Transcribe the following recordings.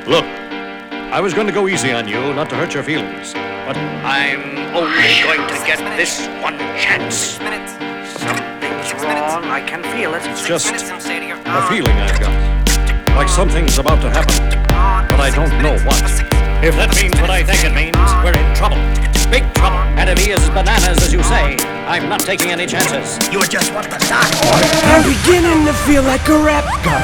Look, I was going to go easy on you, not to hurt your feelings, but I'm only going to get this one chance. Something's wrong, I can feel it. It's just a feeling I've got. Like something's about to happen, but I don't know what. If that means what I think it means, we're in trouble. Big trouble. And if he is bananas, as you say, I'm not taking any chances. You just want the dark order. I'm beginning to feel like a rap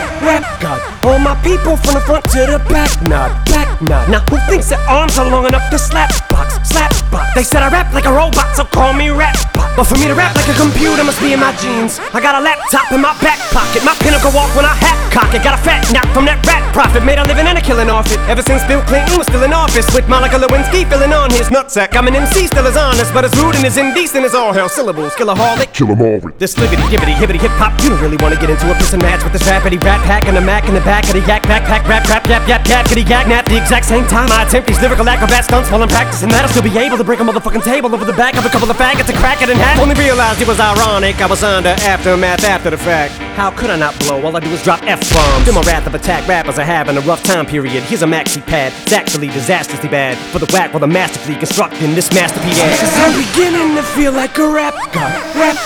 god. All my people from the front to the back nod. Now who thinks their arms are long enough to slap box? They said I rap like a robot, so call me rap bot. But for me to rap like a computer must be in my genes. I got a laptop in my back pocket, my pinnacle walk when I hat cock it. Got a fat knock from that rat profit, made a living and a killing off it. Ever since Bill Clinton was still in office, with Monica Lewinsky filling on his nutsack. I'm an MC, still as honest, but as rude and as indecent as all hell. Syllables, killaholic, kill 'em all. This libbity, gibbity, hibbity, hip hop. You don't really wanna get into a piss and match with this rappity rat pack and a Mac in the back of the yak backpack, rap, yap, kitty yak, nap. The exact same time I attempt these lyrical acrobat stunts while I'm practicing that, I'll still be able to break a motherfucking table over the back of a couple of faggots and crack it in half. Only realized it was ironic, I was under aftermath after the fact. How could I not blow? All I do is drop F-bombs. Feel my wrath of attack rappers are having a rough time period. Here's a maxi pad, it's actually disastrously bad for the whack while the masterfully constructing this masterpiece. Cause I'm beginning to feel like a rap god.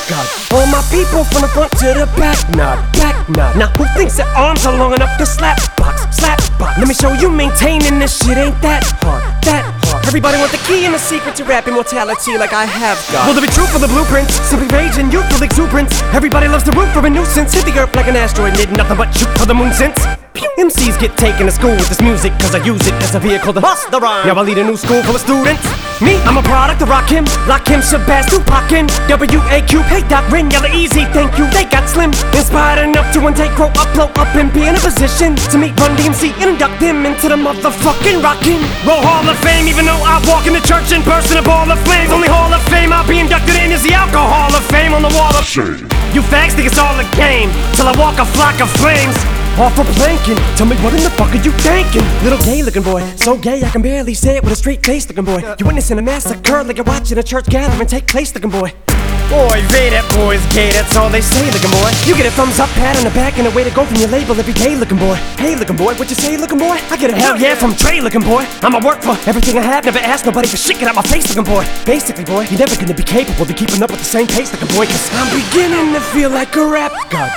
All my people from the front to the back nod. Now who thinks their arms are long enough to slap box? Let me show you maintaining this shit ain't that hard. Everybody want the key and the secret to rap immortality like I have got. Will there be truth for the blueprints? Simply rage and youthful exuberance. Everybody loves the root for a nuisance. Hit the earth like an asteroid, did nothing but shoot for the moon since. MCs get taken to school with this music, cause I use it as a vehicle to bust the rhyme. Now I lead a new school full of students. Me, I'm a product of Rakim, Lakim, Shabazz, Tupac, W.A.Q, hey Doc, Rin, Yella, Easy, thank you, they got slim. Inspired enough to one day grow up, blow up, and be in a position to meet Run DMC and induct them into the motherfucking Rockin' Roll Hall of Fame. Even though I walk in the church and burst in a ball of flames, only Hall of Fame I'll be inducted in is the Alcohol of Fame on the wall of shame. You fags think it's all a game, till I walk a flock of flames off a planking. Tell me what in the fuck are you thinking? Little gay looking boy, so gay I can barely say it with a straight face looking boy. You witnessing a massacre like you're watching a church gathering take place looking boy. Boy, they that boy's gay, that's all they say looking boy. You get a thumbs up, pat on the back, and a way to go from your label every day looking boy. Hey looking boy, what you say looking boy? I get a hell yeah from Trey looking boy. I'ma work for everything I have, never ask nobody for shit, get out my face looking boy. Basically boy, you're never gonna be capable of keeping up with the same pace looking boy, cause I'm beginning to feel like a rap god.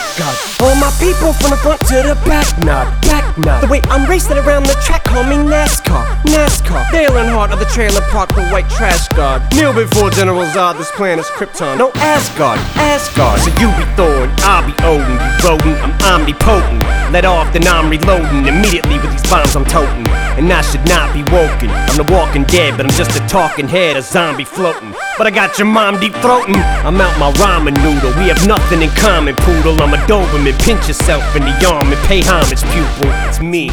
All my people from the front to the back nod. The way I'm racing around the track, call me NASCAR. Dale Earnhardt of the trailer park, the white trash god. Kneel before General Zod, this planet's Krypton. No Asgard. So you be Thor and I'll be Odin. You rodent, I'm omnipotent. Let off, then I'm reloading immediately with these bombs I'm toting. And I should not be woken. I'm the walking dead, but I'm just a talking head, a zombie floating. But I got your mom deep throating. I'm out my ramen noodle. We have nothing in common, poodle. I'm a Doberman. Pinch yourself in the arm and pay homage, pupil. It's me.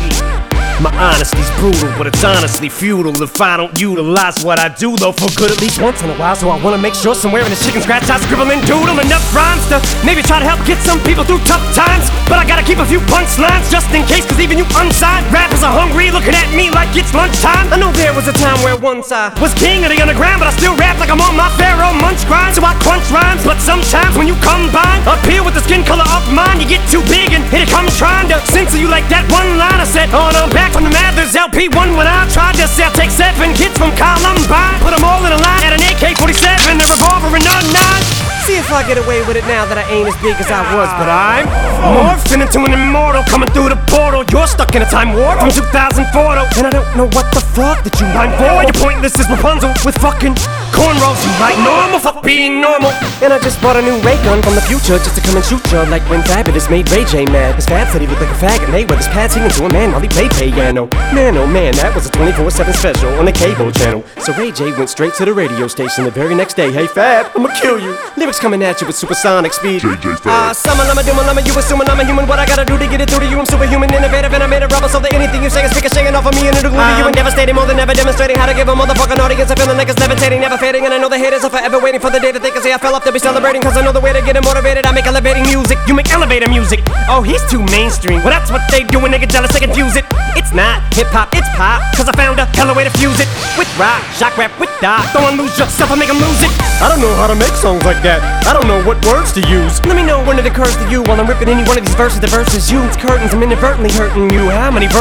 My honesty's brutal, but it's honestly futile if I don't utilize what I do, though, for good at least once in a while. So I wanna make sure somewhere in the chicken scratch I scribble and doodle enough rhymes to maybe try to help get some people through tough times. But I gotta keep a few punchlines just in case, cause even you unsigned rappers are hungry, looking at me like it's lunchtime. I know there was a time where once I was king of the underground, but I still rap like I'm on my Pharaoh Munch grind. So I crunch rhymes, but sometimes when you combine up here with the skin color of mine, you get too big and here it comes trying to censor you like that one line I said. Oh no, back from the Mathers LP1 when I tried to sell. Take 7 kids from Columbine, put them all in a line at an AK-47, a revolver and a 9. See if I get away with it now that I ain't as big as I was, but I'm morphing into an immortal coming through the portal. You're stuck in a time warp from 2004 though, and I don't know what the fuck that you rhyme for. You're pointless as Rapunzel with fucking cornrows. You like normal, fuck being normal. And I just bought a new ray gun from the future just to come and shoot ya, like when Fabulous made Ray J mad. His Fab said he looked like a faggot, Mayweather's pad singing to a man while he played piano. Man, oh man, that was a 24/7 special on the cable channel. So Ray J went straight to the radio station the very next day. Hey Fab, I'ma kill you. Lyrics coming at you with supersonic speed. JJ Fab. Summer, I'm a doom, you assuming I'm a human. What I gotta do to get it through to you? I'm superhuman, innovative, and I made a rubber so that anything you say is ricocheting off of me and it'll glue to you and devastating more than ever, demonstrating how to give a motherfucking audience a feeling like it's levitating, never fading. And I know the haters are forever waiting for the day that they can say I fell off. They'll be celebrating, cause I know the way to get them motivated. I make elevating music, you make elevator music. Oh, he's too mainstream. Well, that's what they do when they get jealous, they confuse it. It's not hip-hop, it's pop, cause I found a hella way to fuse it. With rock, shock rap, with doc. Don't wanna lose yourself, I make them lose it. I don't know how to make songs like that. I don't know what words to use. Let me know when it occurs to you while I'm ripping any one of these verses. The verses you, it's curtains, I'm inadvertently hurting you. How many verses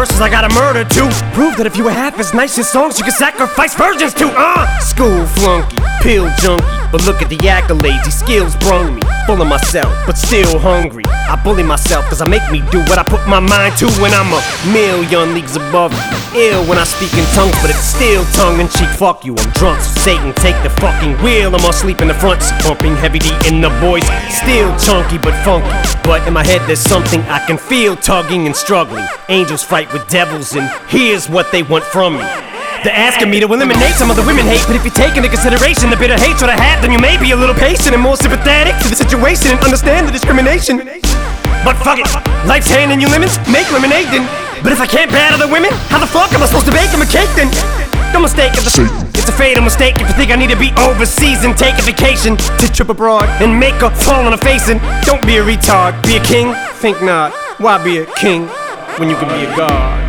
verses I gotta murder to prove that if you were half as nice as songs you could sacrifice virgins to. School flunky, pill junkie, but look at the accolades, these skills brung me. Full of myself, but still hungry. I bully myself cause I make me do what I put my mind to. When I'm a million leagues above you, ill when I speak in tongues, but it's still tongue-in-cheek. Fuck you, I'm drunk, so Satan take the fucking wheel. I'm asleep in the front seat, pumping heavy D in the boys. Still chunky but funky, but in my head there's something I can feel tugging and struggling. Angels fight with devils and here's what they want from me. They're asking me to eliminate some of the women hate, but if you take into consideration the bitter hatred I had, then you may be a little patient and more sympathetic to the situation and understand the discrimination. But fuck it, life's handing you lemons, make lemonade then. But if I can't bear other women, how the fuck am I supposed to bake them a cake then? No mistake, it's a fatal mistake if you think I need to be overseas and take a vacation to trip abroad and make her fall on her face. And don't be a retard, be a king? Think not. Why be a king when you can be a god?